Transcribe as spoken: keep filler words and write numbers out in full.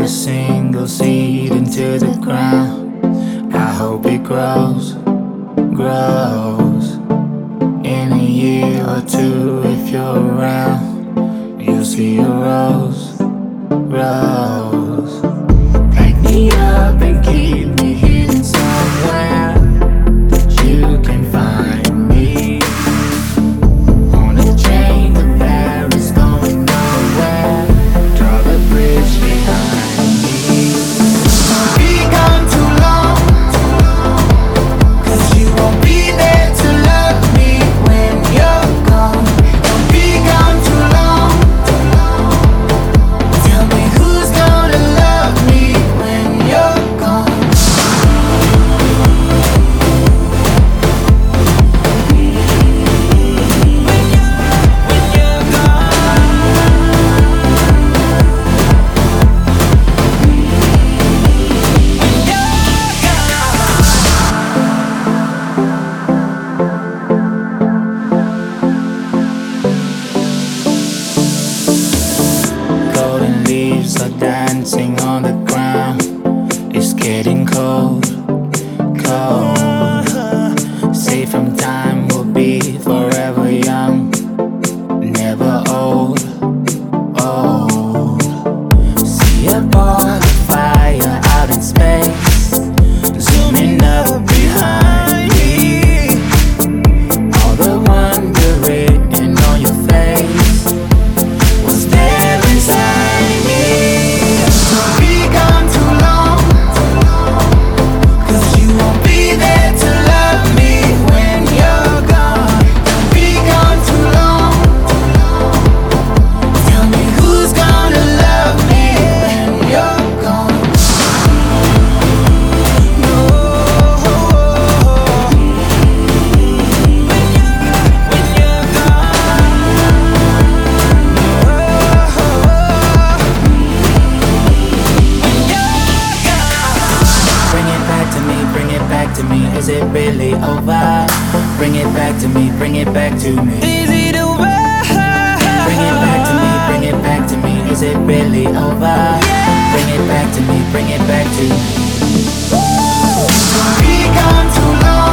a single seed into the ground. I hope it grows, grows. In a year or two, if you're around, you'll see a rose, rose. Pick me up and keep me hidden somewhere that you can find me. On a train to Paris, going nowhere. Draw the bridge behind me. Don't be gone too long, 'cause you won't be there to love me when you're gone. Don't be gone too long. Tell me who's gonna love me when you're gone. Golden leaves are dancing on the ground. It's getting cold, cold. Safe from time will be forever young, never old, old. See a ball of fire out in space, zooming up behind me. All the wonder written on your face was there inside me. Don't be gone too long, 'cause you won't be there to love me when you're gone. Don't be gone too long. Tell me who's gonna love me when you're gone. No. When you're Bring it back to me, bring it back to me. Is it really over? Bring it back to me, bring it back to me. Is it over? Bring it back to me, bring it back to me. Is it really over? Bring it back to me, bring it back to me. Don't be gone too long.